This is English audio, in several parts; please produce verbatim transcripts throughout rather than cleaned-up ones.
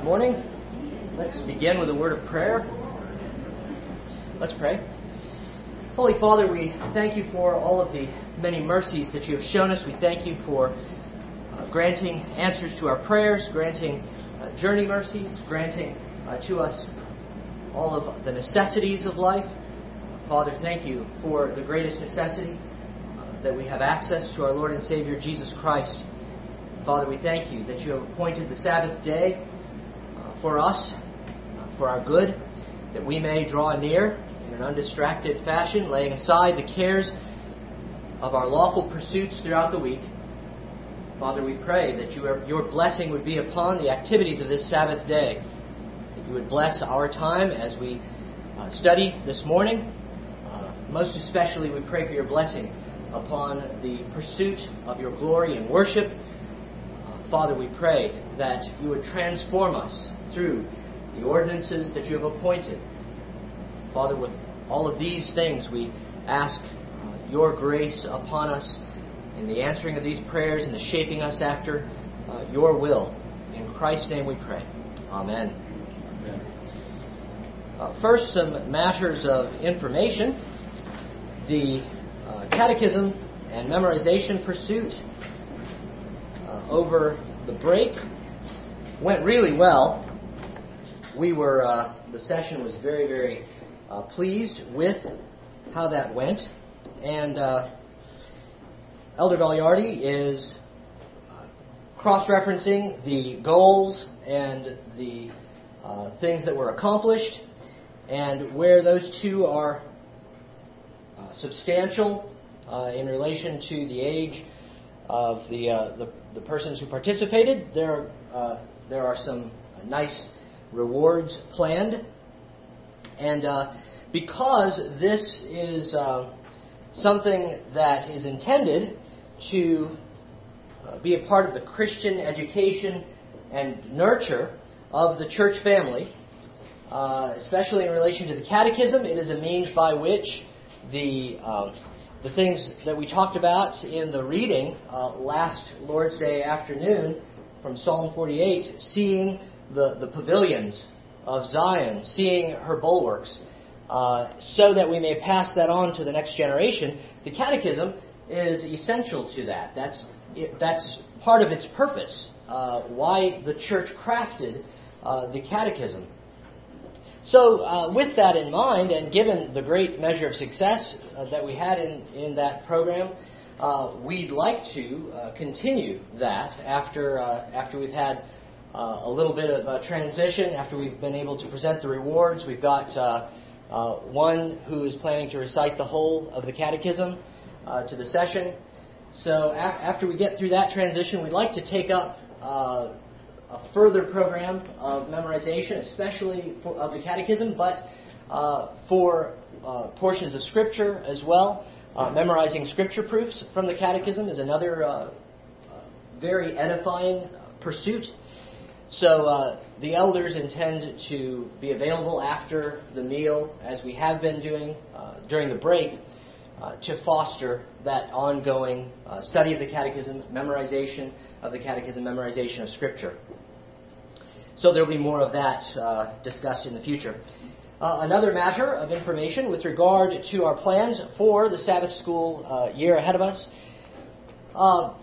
Good morning. Let's begin with a word of prayer. Let's pray. Holy Father, we thank you for all of the many mercies that you have shown us. We thank you for uh, granting answers to our prayers, granting uh, journey mercies, granting uh, to us all of the necessities of life. Father, thank you for the greatest necessity, uh, that we have access to our Lord and Savior Jesus Christ. Father, we thank you that you have appointed the Sabbath day uh, for us, uh, for our good, that we may draw near in an undistracted fashion, laying aside the cares of our lawful pursuits throughout the week. Father, we pray that you are, your blessing would be upon the activities of this Sabbath day, that you would bless our time as we uh, study this morning. Uh, most especially, we pray for your blessing upon the pursuit of your glory and worship. Father, we pray that you would transform us through the ordinances that you have appointed. Father, with all of these things, we ask uh, your grace upon us in the answering of these prayers and the shaping us after uh, your will. In Christ's name we pray. Amen. Amen. Uh, first, some matters of information. The uh, catechism and memorization pursuit over the break went really well. We were, uh, the session was very, very uh, pleased with how that went. And uh, Elder Gagliardi is uh, cross-referencing the goals and the uh, things that were accomplished, and where those two are uh, substantial uh, in relation to the age of the, uh, the the persons who participated. There uh, there are some nice rewards planned, and uh, because this is uh, something that is intended to uh, be a part of the Christian education and nurture of the church family, uh, especially in relation to the catechism, it is a means by which the uh, The things that we talked about in the reading uh, last Lord's Day afternoon from Psalm forty-eight, seeing the, the pavilions of Zion, seeing her bulwarks, uh, so that we may pass that on to the next generation. The Catechism is essential to that. That's it, that's part of its purpose, uh, why the Church crafted uh, the Catechism. So uh, with that in mind, and given the great measure of success uh, that we had in, in that program, uh, we'd like to uh, continue that after uh, after we've had uh, a little bit of a transition, after we've been able to present the rewards. We've got uh, uh, one who is planning to recite the whole of the Catechism uh, to the session. So af- after we get through that transition, we'd like to take up uh, a further program of memorization, especially for, of the Catechism, but uh, for uh, portions of Scripture as well. Uh, memorizing Scripture proofs from the Catechism is another uh, uh, very edifying pursuit. So uh, the elders intend to be available after the meal, as we have been doing uh, during the break, uh, to foster that ongoing uh, study of the Catechism, memorization of the Catechism, memorization of Scripture. So there will be more of that uh, discussed in the future. Uh, another matter of information with regard to our plans for the Sabbath School uh, year ahead of us. Uh,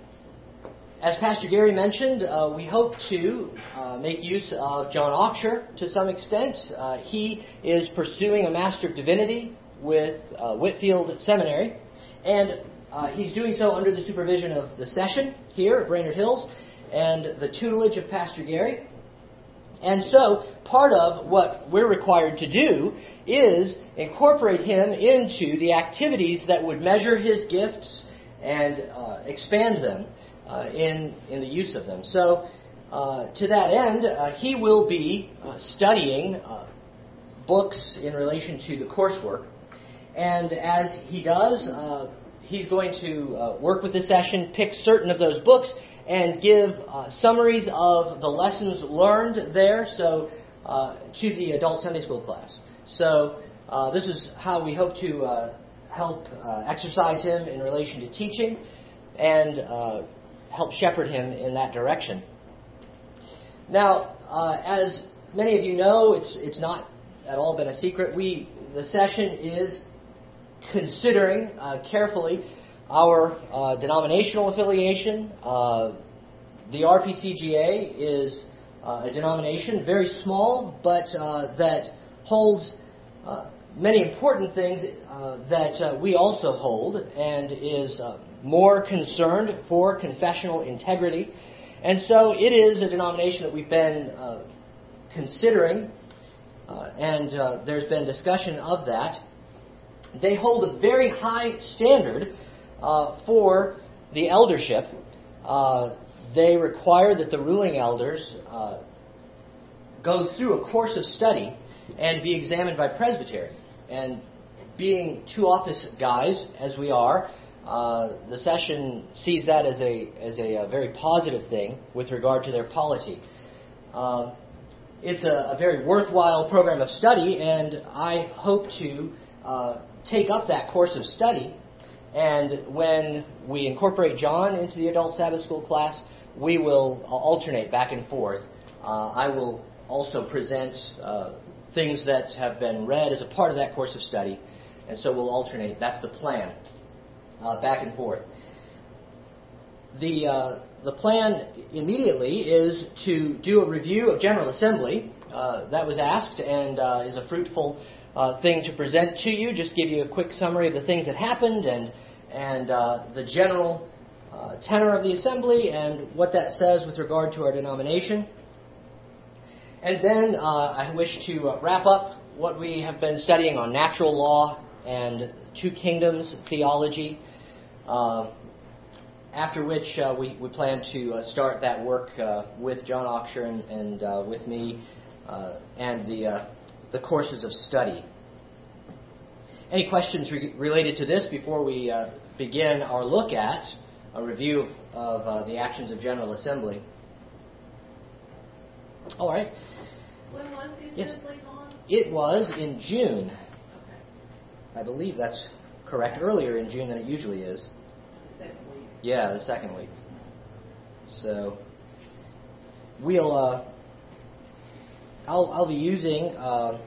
as Pastor Gary mentioned, uh, we hope to uh, make use of John Auksher to some extent. Uh, he is pursuing a Master of Divinity with uh, Whitefield Seminary, and uh, he's doing so under the supervision of the session here at Brainerd Hills and the tutelage of Pastor Gary. And so, part of what we're required to do is incorporate him into the activities that would measure his gifts and uh, expand them uh, in, in the use of them. So, uh, to that end, uh, he will be uh, studying uh, books in relation to the coursework. And as he does, uh, he's going to uh, work with the session, pick certain of those books, and give uh, summaries of the lessons learned there, so uh, to the adult Sunday school class. So uh, this is how we hope to uh, help uh, exercise him in relation to teaching and uh, help shepherd him in that direction. Now, uh, as many of you know, it's it's not at all been a secret. We the session is considering uh, carefully our uh, denominational affiliation. Uh, the R P C G A is uh, a denomination, very small, but uh, that holds uh, many important things uh, that uh, we also hold, and is uh, more concerned for confessional integrity. And so it is a denomination that we've been uh, considering, uh, and uh, there's been discussion of that. They hold a very high standard uh, for the eldership. Uh, they require that the ruling elders uh, go through a course of study and be examined by presbytery. And being two office guys, as we are, uh, the session sees that as a as a, a very positive thing with regard to their polity. Uh, it's a, a very worthwhile program of study, and I hope to uh, take up that course of study. And when we incorporate John into the adult Sabbath school class, we will alternate back and forth. Uh, I will also present uh, things that have been read as a part of that course of study, and so we'll alternate. That's the plan, uh, back and forth. The uh, the plan immediately is to do a review of General Assembly. Uh, that was asked and uh, is a fruitful uh, thing to present to you. Just give you a quick summary of the things that happened and and uh, the general uh, tenor of the assembly and what that says with regard to our denomination. And then uh, I wish to uh, wrap up what we have been studying on natural law and two kingdoms theology, uh, after which uh, we, we plan to uh, start that work uh, with John Oxher and, and uh, with me uh, and the, uh, the courses of study. Any questions re- related to this before we uh, begin our look at a review of, of uh, the actions of General Assembly? All right. When was the Yes. assembly on? It was in June. Okay. I believe that's correct. Earlier in June than it usually is. The second week. Yeah, the second week. So we'll. Uh, I'll I'll be using uh,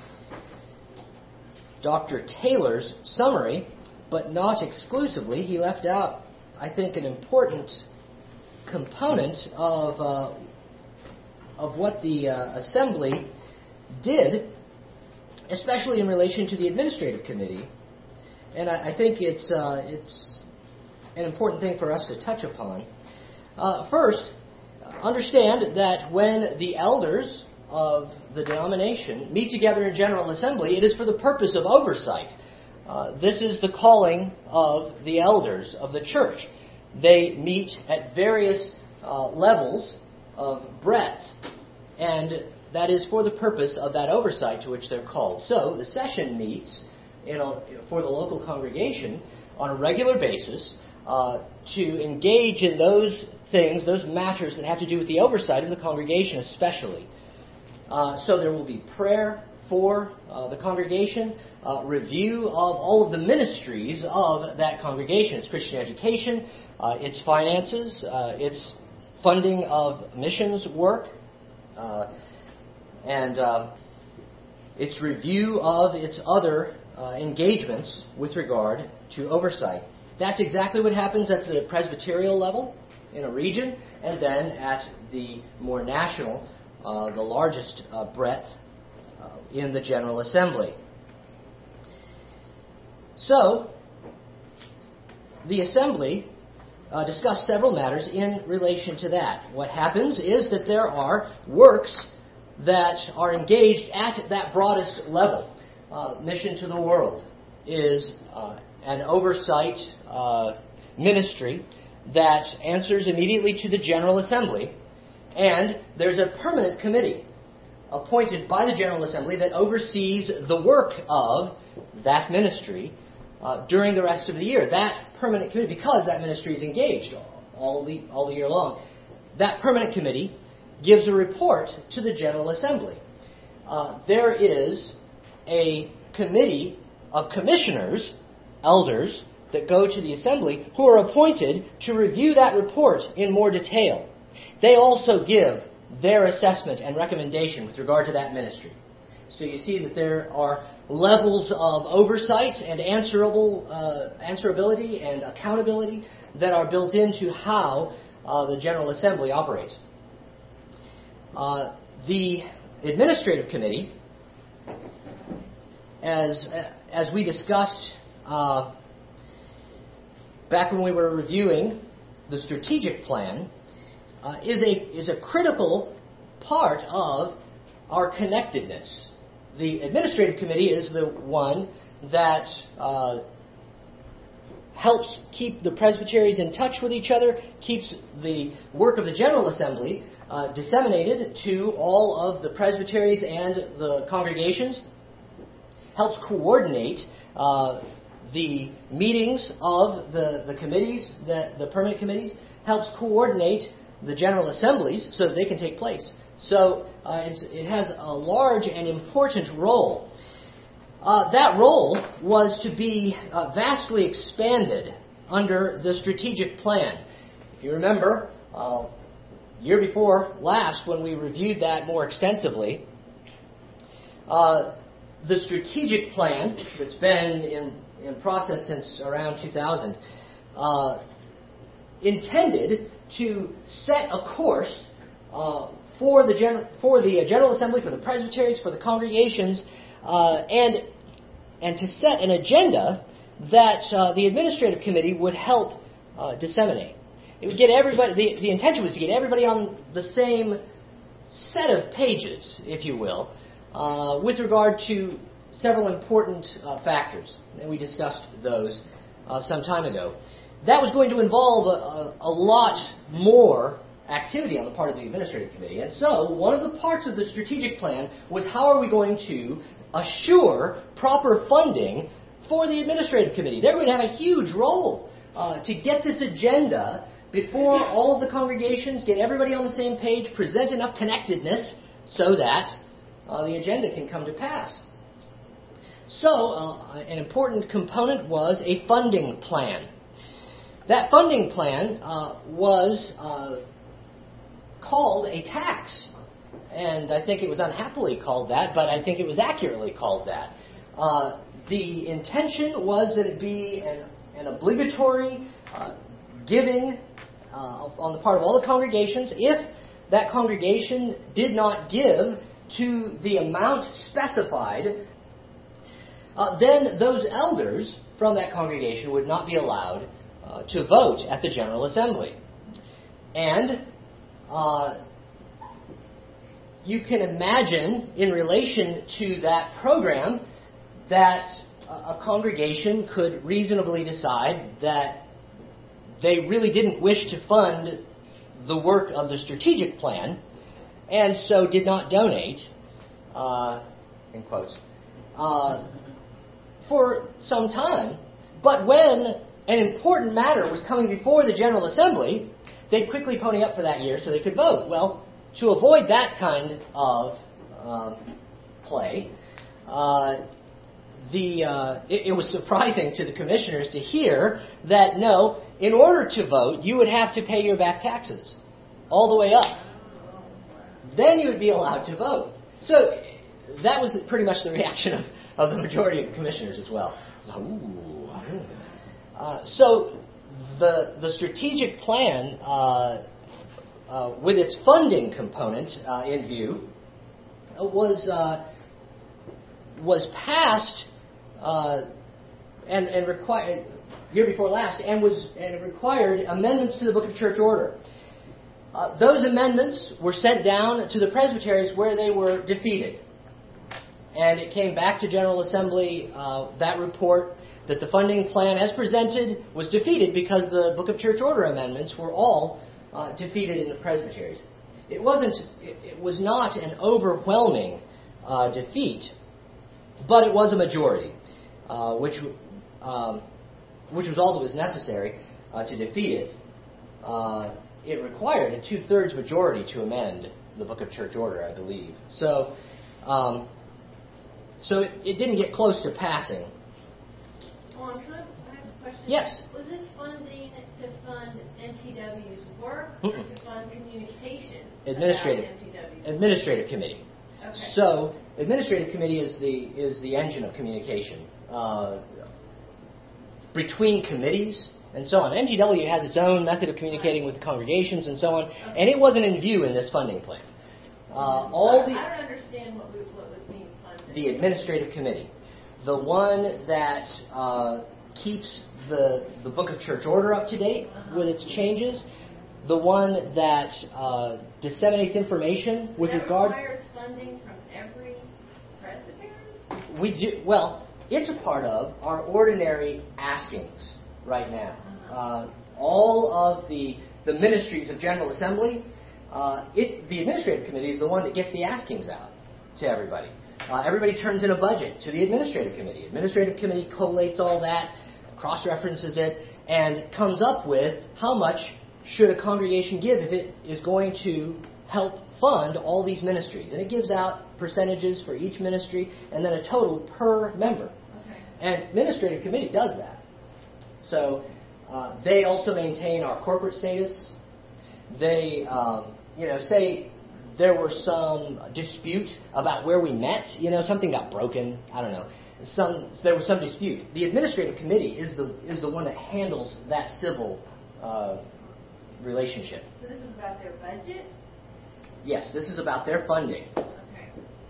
Doctor Taylor's summary, but not exclusively. He left out, I think, an important component of. Uh, of what the uh, assembly did, especially in relation to the administrative committee. And I, I think it's uh, it's an important thing for us to touch upon. Uh, first, understand that when the elders of the denomination meet together in General Assembly, it is for the purpose of oversight. Uh, this is the calling of the elders of the church. They meet at various uh, levels of breadth, and that is for the purpose of that oversight to which they're called. So the session meets in a, for the local congregation on a regular basis uh, to engage in those things, those matters that have to do with the oversight of the congregation especially. Uh, so there will be prayer for uh, the congregation, uh, review of all of the ministries of that congregation, its Christian education, uh, its finances, uh, its funding of missions work, uh, and uh, its review of its other uh, engagements with regard to oversight. That's exactly what happens at the presbyterial level in a region, and then at the more national, uh, the largest uh, breadth uh, in the General Assembly. So, the Assembly Uh, discuss several matters in relation to that. What happens is that there are works that are engaged at that broadest level. Uh, mission to the world is uh, an oversight uh, ministry that answers immediately to the General Assembly, and there's a permanent committee appointed by the General Assembly that oversees the work of that ministry Uh, during the rest of the year. That permanent committee, because that ministry is engaged all the, all the year long, that permanent committee gives a report to the General Assembly. Uh, there is a committee of commissioners, elders, that go to the assembly who are appointed to review that report in more detail. They also give their assessment and recommendation with regard to that ministry. So you see that there are levels of oversight and answerable, uh, answerability and accountability that are built into how uh, the General Assembly operates. Uh, the Administrative Committee, as as we discussed uh, back when we were reviewing the strategic plan, uh, is a is a critical part of our connectedness. The Administrative Committee is the one that uh, helps keep the presbyteries in touch with each other, keeps the work of the General Assembly uh, disseminated to all of the presbyteries and the congregations, helps coordinate uh, the meetings of the, the committees, the, the permanent committees, helps coordinate the General Assemblies so that they can take place. So uh, it's, it has a large and important role. Uh, that role was to be uh, vastly expanded under the strategic plan. If you remember, uh, year before last when we reviewed that more extensively, uh, the strategic plan that's been in, in process since around two thousand uh, intended to set a course uh, for the gen- for the General Assembly, for the presbyteries, for the congregations, uh, and and to set an agenda that uh, the Administrative Committee would help uh, disseminate. It would get everybody. The, the intention was to get everybody on the same set of pages, if you will, uh, with regard to several important uh, factors, and we discussed those uh, some time ago. That was going to involve a, a, a lot more activity on the part of the Administrative Committee. And so, one of the parts of the strategic plan was how are we going to assure proper funding for the Administrative Committee. They're going to have a huge role uh, to get this agenda before all of the congregations, get everybody on the same page, present enough connectedness so that uh, the agenda can come to pass. So, uh, an important component was a funding plan. That funding plan uh, was uh, called a tax. And I think it was unhappily called that, but I think it was accurately called that. Uh, the intention was that it be an, an obligatory uh, giving uh, on the part of all the congregations. If that congregation did not give to the amount specified, uh, then those elders from that congregation would not be allowed uh, to vote at the General Assembly. And uh, you can imagine, in relation to that program, that a congregation could reasonably decide that they really didn't wish to fund the work of the strategic plan, and so did not donate, uh, in quotes, uh, for some time. But when an important matter was coming before the General Assembly, they'd quickly pony up for that year so they could vote. Well, to avoid that kind of uh, play, uh, the uh, it, it was surprising to the commissioners to hear that, no, in order to vote, you would have to pay your back taxes all the way up. Then you would be allowed to vote. So that was pretty much the reaction of, of the majority of the commissioners as well. Like, ooh. Uh, so the the strategic plan, uh, uh, with its funding component uh, in view, was uh, was passed uh, and and required year before last, and was and it required amendments to the Book of Church Order. Uh, those amendments were sent down to the presbyteries where they were defeated, and it came back to General Assembly. Uh, that report that the funding plan as presented was defeated because the Book of Church Order amendments were all uh, defeated in the presbyteries. It wasn't. It, it was not an overwhelming uh, defeat, but it was a majority, uh, which um, which was all that was necessary uh, to defeat it. Uh, it required a two-thirds majority to amend the Book of Church Order, I believe. So, um, so it, it didn't get close to passing. Well, I'm trying to ask a question. Yes. Was this funding to fund N T W's work or Mm-mm. to fund communication? Administrative. About M T W. Administrative committee. Okay. So, administrative committee is the is the engine of communication uh, between committees and so on. M T W has its own method of communicating with the congregations and so on, Okay. and it wasn't in view in this funding plan. Uh, all I, the I don't understand what, we, what was being funded. the administrative committee, the one that uh, keeps the the Book of Church Order up to date Uh-huh. with its changes, the one that uh, disseminates information with that regard. requires funding from every presbytery? We do well. It's a part of our ordinary askings right now. Uh, all of the the ministries of General Assembly, uh, it the administrative committee is the one that gets the askings out to everybody. Uh, everybody turns in a budget to the administrative committee. Administrative committee collates all that, cross-references it, and comes up with how much should a congregation give if it is going to help fund all these ministries. And it gives out percentages for each ministry and then a total per member. Okay. And administrative committee does that. So uh, they also maintain our corporate status. They, um, you know, say there were some dispute about where we met. You know, something got broken. I don't know. Some there was some dispute. The administrative committee is the is the one that handles that civil uh, relationship. So this is about their budget? Yes, this is about their funding. Okay.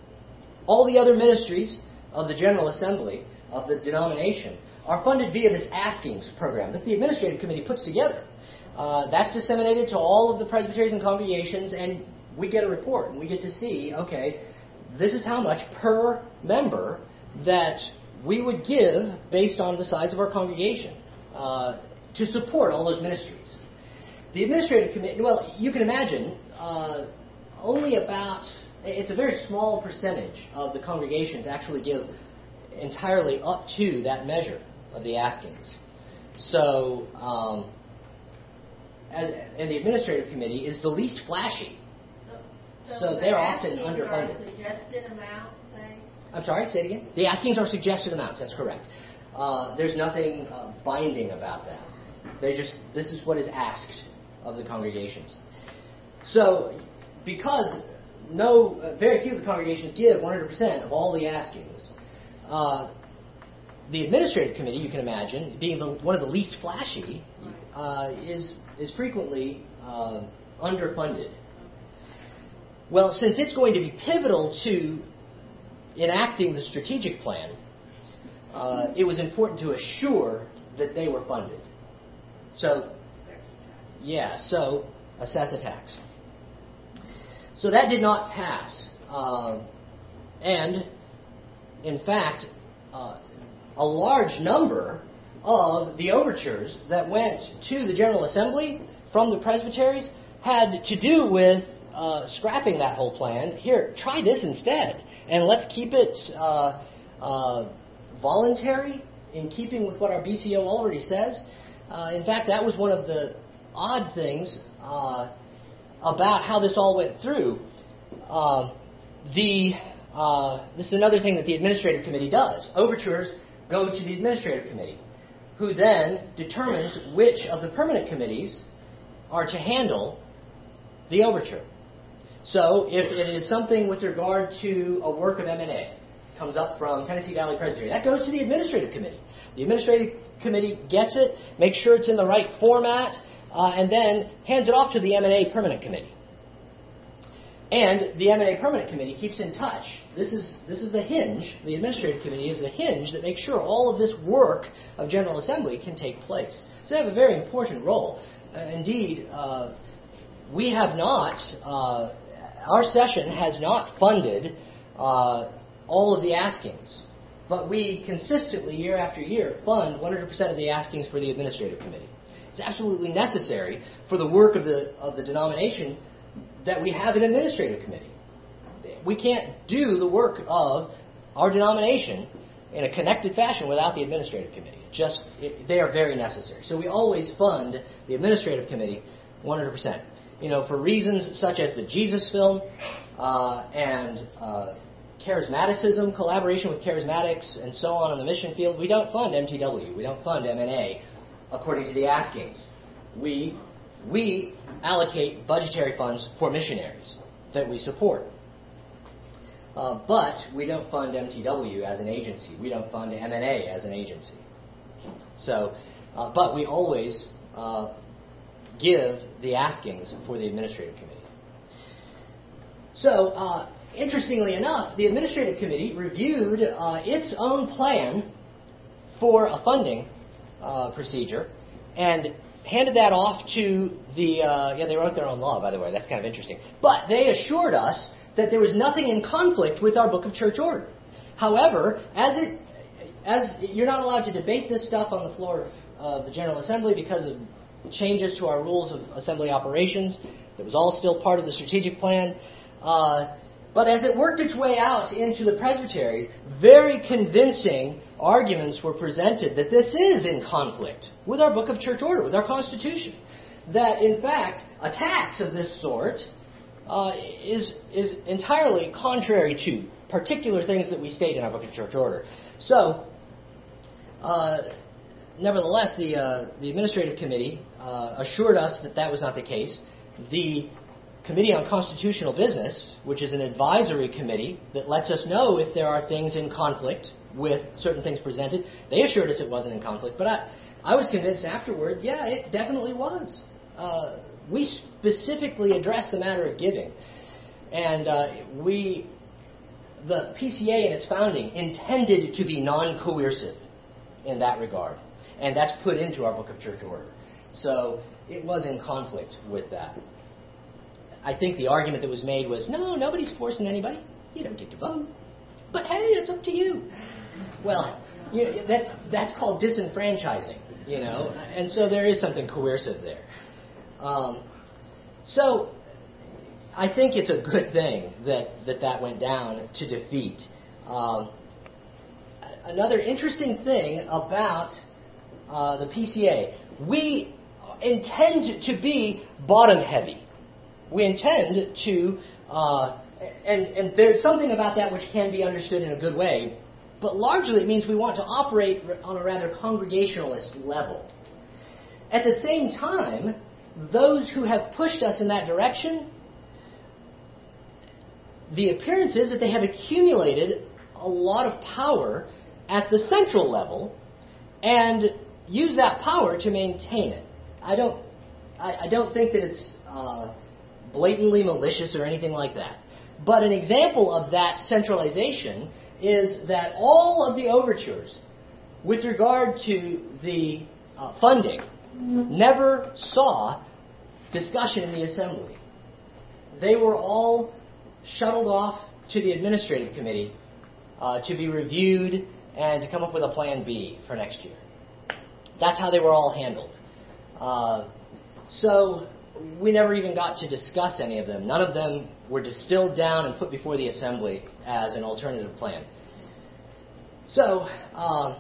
All the other ministries of the General Assembly of the denomination are funded via this askings program that the administrative committee puts together. Uh, that's disseminated to all of the presbyteries and congregations, and we get a report, and we get to see, okay, this is how much per member that we would give based on the size of our congregation uh, to support all those ministries. The administrative committee, well, you can imagine, uh, only about, it's a very small percentage of the congregations actually give entirely up to that measure of the askings. So, um, as, and the administrative committee is the least flashy. So, So the they're often askings underfunded. Are suggested amount, say? I'm sorry, say it again? The askings are suggested amounts, that's correct. Uh, there's nothing uh, binding about that. They just, this is what is asked of the congregations. So, because no, uh, very few of the congregations give one hundred percent of all the askings, uh, the administrative committee, you can imagine, being the, one of the least flashy, uh, is is frequently uh, underfunded. Well, since it's going to be pivotal to enacting the strategic plan, uh, it was important to assure that they were funded. So, yeah, so assess a tax. So that did not pass. Uh, and, in fact, uh, a large number of the overtures that went to the General Assembly from the presbyteries had to do with uh, scrapping that whole plan. Here, try this instead, and let's keep it uh, uh, voluntary in keeping with what our B C O already says. Uh, in fact, that was one of the odd things uh, about how this all went through. Uh, the uh, this is another thing that the administrative committee does. Overtures go to the administrative committee, who then determines which of the permanent committees are to handle the overture. So if it is something with regard to a work of M and A, comes up from Tennessee Valley Presbytery, that goes to the administrative committee. The administrative committee gets it, makes sure it's in the right format, uh, and then hands it off to the M and A permanent committee. And the M and A permanent committee keeps in touch. This is this is the hinge. The administrative committee is the hinge that makes sure all of this work of General Assembly can take place. So they have a very important role. Uh, indeed, uh, we have not, uh, our session has not funded uh, all of the askings. But we consistently, year after year, fund one hundred percent of the askings for the administrative committee. It's absolutely necessary for the work of the of the denomination that we have an administrative committee. We can't do the work of our denomination in a connected fashion without the administrative committee. Just it, they are very necessary. So we always fund the administrative committee one hundred percent. You know, for reasons such as the Jesus film uh, and uh, charismaticism, collaboration with charismatics, and so on in the mission field, we don't fund M T W. We don't fund M and A according to the askings. We we allocate budgetary funds for missionaries that we support. Uh, but we don't fund M T W as an agency. We don't fund M N A as an agency. So, uh, but we always uh, give the askings for the administrative committee. So, uh, interestingly enough, the administrative committee reviewed uh, its own plan for a funding uh, procedure and handed that off to the, uh, yeah, they wrote their own law, by the way. That's kind of interesting. But they assured us that there was nothing in conflict with our Book of Church Order. However, as it, as you're not allowed to debate this stuff on the floor of the General Assembly because of changes to our rules of assembly operations. It was all still part of the strategic plan. Uh, but as it worked its way out into the presbyteries, very convincing arguments were presented that this is in conflict with our Book of Church Order, with our Constitution. That, in fact, attacks of this sort uh, is, is entirely contrary to particular things that we state in our Book of Church Order. So, uh, nevertheless, the, uh, the Administrative Committee uh, assured us that that was not the case. The Committee on Constitutional Business, which is an advisory committee that lets us know if there are things in conflict with certain things presented, they assured us it wasn't in conflict. But I, I was convinced afterward, yeah, it definitely was. Uh, we specifically addressed the matter of giving. And uh, we, the P C A in its founding intended to be non-coercive in that regard. And that's put into our Book of Church Order. So it was in conflict with that. I think the argument that was made was, no, nobody's forcing anybody. You don't get to vote. But hey, it's up to you. Well, you know, that's that's called disenfranchising, you know. And so there is something coercive there. Um, so I think it's a good thing that that, that went down to defeat. Um, another interesting thing about uh, the P C A, we intend to be bottom-heavy. We intend to, uh, and, and there's something about that which can be understood in a good way, but largely it means we want to operate on a rather congregationalist level. At the same time, those who have pushed us in that direction, the appearance is that they have accumulated a lot of power at the central level and use that power to maintain it. I don't, I, I don't think that it's uh, blatantly malicious or anything like that. But an example of that centralization is that all of the overtures with regard to the uh, funding never saw discussion in the assembly. They were all shuttled off to the administrative committee uh, to be reviewed and to come up with a plan B for next year. That's how they were all handled. Uh, so we never even got to discuss any of them. None of them were distilled down and put before the assembly as an alternative plan. So uh,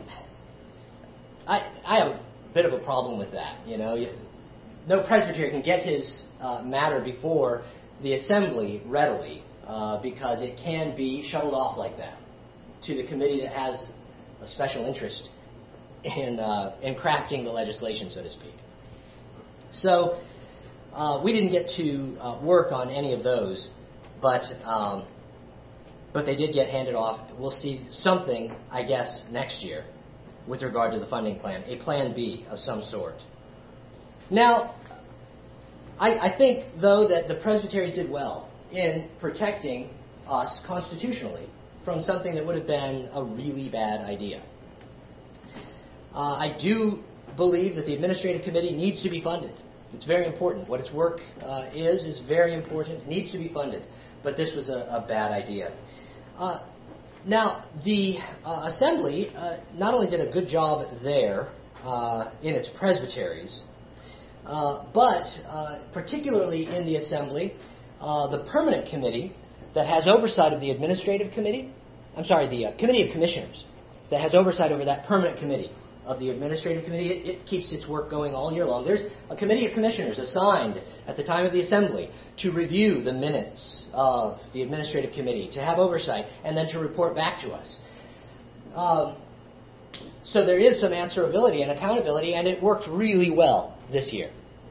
I, I have a bit of a problem with that. You know, no presbytery can get his uh, matter before the assembly readily uh, because it can be shuttled off like that to the committee that has a special interest in uh, in crafting the legislation, so to speak. So uh, we didn't get to uh, work on any of those, but um, but they did get handed off. We'll see something, I guess, next year with regard to the funding plan, a plan B of some sort. Now, I, I think, though, that the presbyteries did well in protecting us constitutionally from something that would have been a really bad idea. Uh, I do believe that the administrative committee needs to be funded. It's very important. What its work uh, is is very important. It needs to be funded. But this was a, a bad idea. Uh, now, the uh, assembly uh, not only did a good job there uh, in its presbyteries, uh, but uh, particularly in the assembly, uh, the permanent committee that has oversight of the administrative committee, I'm sorry, the uh, committee of commissioners that has oversight over that permanent committee of the administrative committee, it, it keeps its work going all year long. There's a committee of commissioners assigned at the time of the assembly to review the minutes of the administrative committee, to have oversight, and then to report back to us. Um, so there is some answerability and accountability, and it worked really well this year.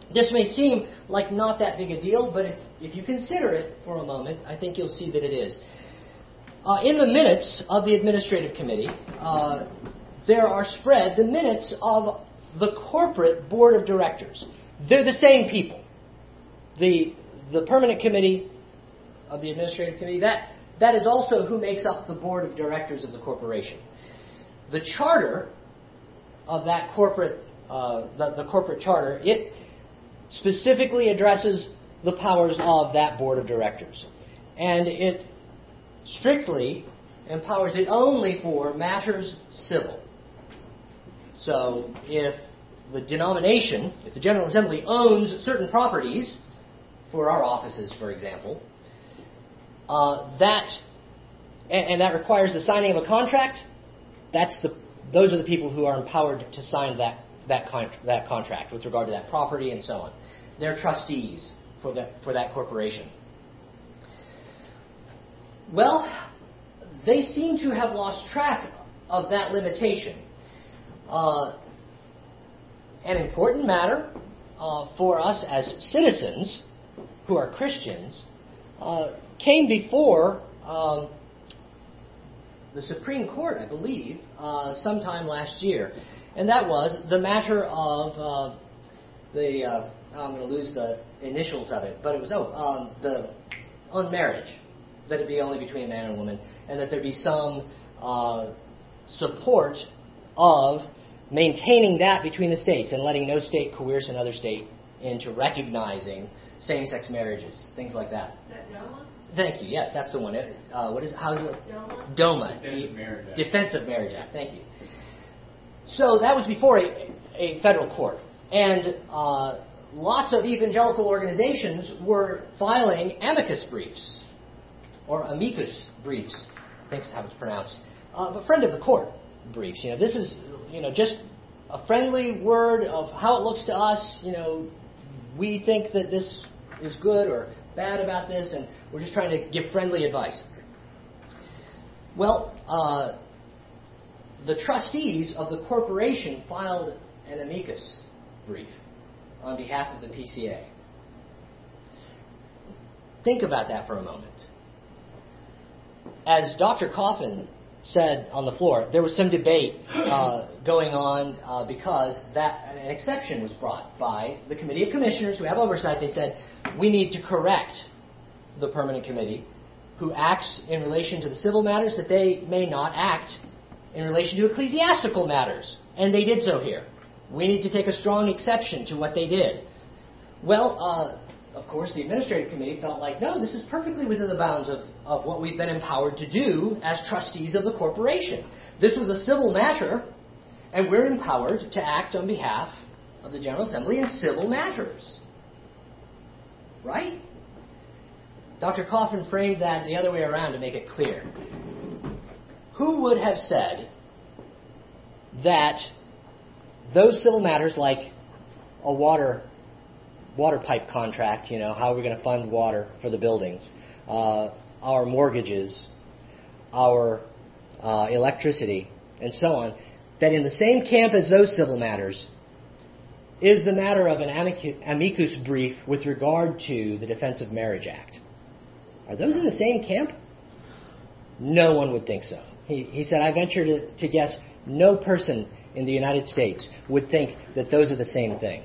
This may seem like not that big a deal, but if, if you consider it for a moment, I think you'll see that it is. Uh, in the minutes of the Administrative Committee, uh, there are spread the minutes of the corporate board of directors. They're the same people. The the permanent committee of the Administrative Committee, that, that is also who makes up the board of directors of the corporation. The charter of that corporate, uh, the, the corporate charter, it specifically addresses the powers of that board of directors. And it strictly empowers it only for matters civil. So if the denomination, if the General Assembly owns certain properties, for our offices, for example, uh, that, and, and that requires the signing of a contract, that's the, those are the people who are empowered to sign that that con- that contract with regard to that property and so on. They're trustees for that for that corporation. Well, they seem to have lost track of that limitation. Uh, an important matter uh, for us as citizens who are Christians uh, came before um, the Supreme Court, I believe, uh, sometime last year. And that was the matter of uh, the, uh, I'm going to lose the initials of it, but it was, oh, um, the, on marriage, that it be only between a man and a woman, and that there be some uh, support of maintaining that between the states and letting no state coerce another state into recognizing same-sex marriages, things like that. Is that DOMA? Thank you. Yes, that's the one. Uh, what is it? How is it? DOMA? DOMA. Defense of Marriage Act. Defense of Marriage Act. Thank you. So that was before a, a federal court. And uh, lots of evangelical organizations were filing amicus briefs, or amicus briefs, I think is how it's pronounced, uh, but friend of the court briefs. You know, this is, you know, just a friendly word of how it looks to us. You know, we think that this is good or bad about this, and we're just trying to give friendly advice. Well, uh, the trustees of the corporation filed an amicus brief on behalf of the P C A. Think about that for a moment. As Doctor Coffin said on the floor, there was some debate uh, going on uh, because that an exception was brought by the Committee of Commissioners who have oversight. They said, we need to correct the permanent committee who acts in relation to the civil matters that they may not act in relation to ecclesiastical matters. And they did so here. We need to take a strong exception to what they did. Well, uh, of course, the Administrative Committee felt like, no, this is perfectly within the bounds of, of what we've been empowered to do as trustees of the corporation. This was a civil matter, and we're empowered to act on behalf of the General Assembly in civil matters. Right? Doctor Coffin framed that the other way around to make it clear. Who would have said that those civil matters like a water water pipe contract, you know, how are we going to fund water for the buildings, uh, our mortgages, our uh, electricity, and so on, that in the same camp as those civil matters is the matter of an amicus brief with regard to the Defense of Marriage Act? Are those in the same camp? No one would think so. He, he said, I venture to, to guess no person in the United States would think that those are the same thing.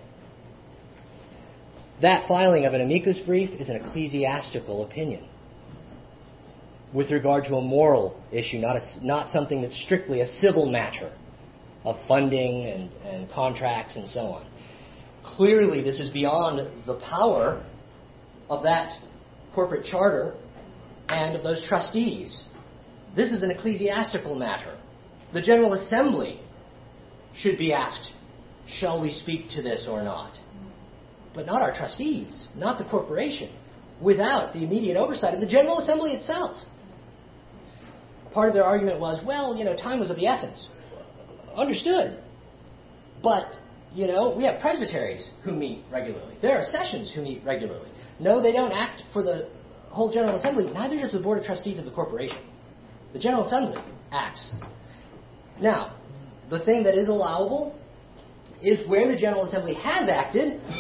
That filing of an amicus brief is an ecclesiastical opinion with regard to a moral issue, not a, not something that's strictly a civil matter of funding and, and contracts and so on. Clearly, this is beyond the power of that corporate charter and of those trustees. This is an ecclesiastical matter. The General Assembly should be asked, shall we speak to this or not? But not our trustees, not the corporation, without the immediate oversight of the General Assembly itself. Part of their argument was, well, you know, time was of the essence. Understood. But, you know, we have presbyteries who meet regularly. There are sessions who meet regularly. No, they don't act for the whole General Assembly. Neither does the Board of Trustees of the corporation. The General Assembly acts. Now, the thing that is allowable is where the General Assembly has acted,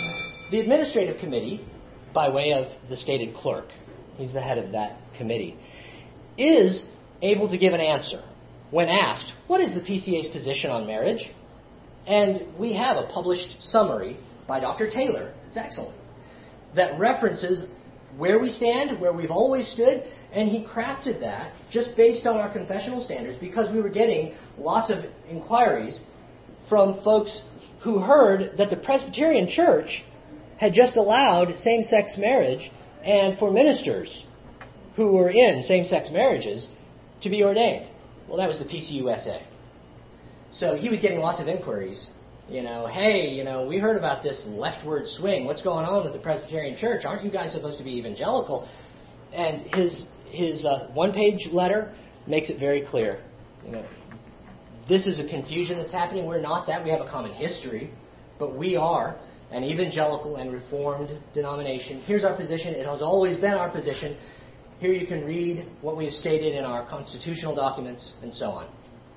the administrative committee, by way of the stated clerk, he's the head of that committee, is able to give an answer when asked, what is the P C A's position on marriage? And we have a published summary by Doctor Taylor, it's excellent, that references where we stand, where we've always stood, and he crafted that just based on our confessional standards because we were getting lots of inquiries from folks who heard that the Presbyterian Church had just allowed same-sex marriage and for ministers who were in same-sex marriages to be ordained. Well, that was the P C U S A. So he was getting lots of inquiries. You know, hey, you know, we heard about this leftward swing. What's going on with the Presbyterian Church? Aren't you guys supposed to be evangelical? And his his uh, one-page letter makes it very clear. You know, this is a confusion that's happening. We're not that. We have a common history, but we are an evangelical and reformed denomination. Here's our position. It has always been our position. Here you can read what we have stated in our constitutional documents and so on.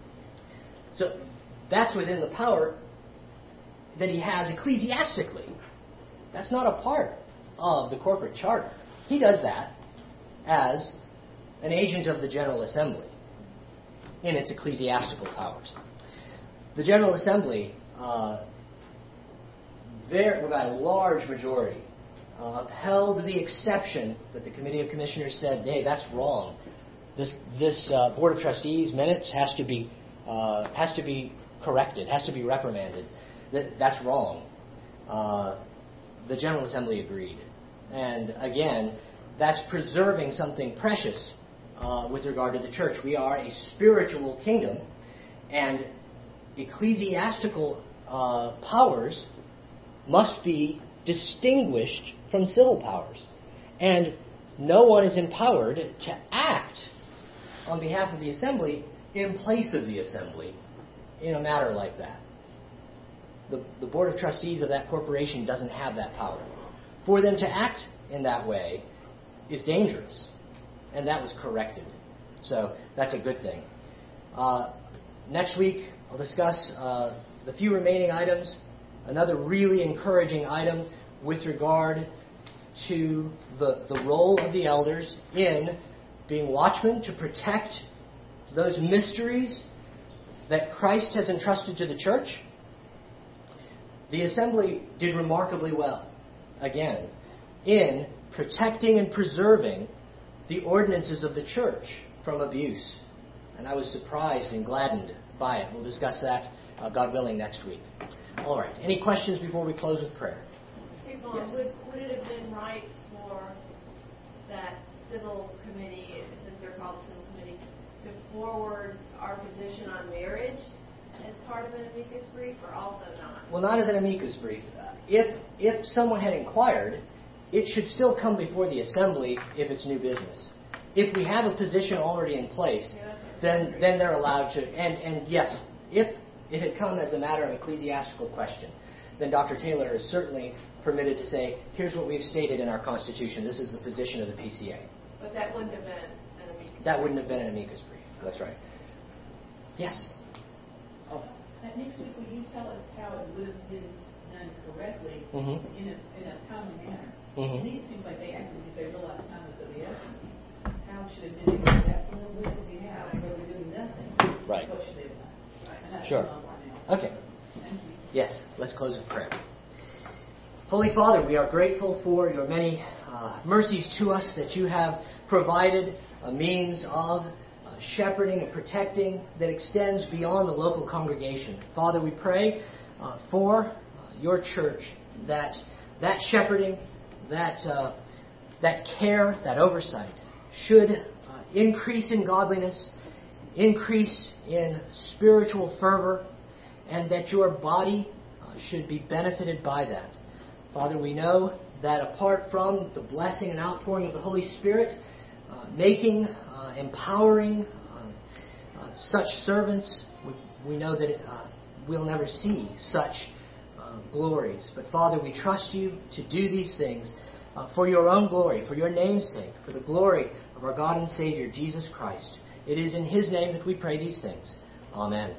So that's within the power that he has ecclesiastically. That's not a part of the corporate charter. He does that as an agent of the General Assembly in its ecclesiastical powers. The General Assembly, uh, there, by a large majority, uh, upheld the exception that the Committee of Commissioners said, hey, that's wrong. This this uh, Board of Trustees minutes has to be uh, has to be corrected, has to be reprimanded. That that's wrong. Uh, the General Assembly agreed, and again, that's preserving something precious uh, with regard to the church. We are a spiritual kingdom, and ecclesiastical uh, powers must be distinguished from civil powers. And no one is empowered to act on behalf of the assembly in place of the assembly in a matter like that. The, the Board of Trustees of that corporation doesn't have that power. For them to act in that way is dangerous. And that was corrected. So that's a good thing. Uh, next week, I'll discuss uh, the few remaining items. Another really encouraging item with regard to the, the role of the elders in being watchmen to protect those mysteries that Christ has entrusted to the church. The assembly did remarkably well, again, in protecting and preserving the ordinances of the church from abuse. And I was surprised and gladdened by it. We'll discuss that, uh, God willing, next week. All right. Any questions before we close with prayer? Hey, Vaughn, Yes. would, would it have been right for that civil committee, since they're called civil committee, to forward our position on marriage as part of an amicus brief, or also not? Well, not as an amicus brief. Uh, if if someone had inquired, it should still come before the assembly if it's new business. If we have a position already in place, Yeah, that's what I'm then saying. then they're allowed to. And, and yes, if it had come as a matter of ecclesiastical question, then Doctor Taylor is certainly permitted to say, here's what we've stated in our Constitution. This is the position of the P C A. But that wouldn't have been an amicus That wouldn't have been an amicus brief. That's right. Yes? Oh. Uh, Next week, will you tell us how it would have been done correctly Mhm. in a in a timely manner? Mhm. To me, it seems like they acted because they realized time was of the essence. How should it have been? That's a little bit that we have, where we're doing nothing. Right. What should they have done? And that's Sure. what I'm right now. Okay. Thank you. Yes, let's close with prayer. Holy Father, we are grateful for your many uh, mercies to us that you have provided a means of uh, shepherding and protecting that extends beyond the local congregation. Father, we pray uh, for uh, your church that that shepherding, that uh, that care, that oversight should uh, increase in godliness, increase in spiritual fervor, and that your body uh, should be benefited by that. Father, we know that apart from the blessing and outpouring of the Holy Spirit, uh, making, uh, empowering uh, uh, such servants, we, we know that it, uh, we'll never see such uh, glories. But Father, we trust you to do these things uh, for your own glory, for your name's sake, for the glory of our God and Savior, Jesus Christ. It is in his name that we pray these things. Amen.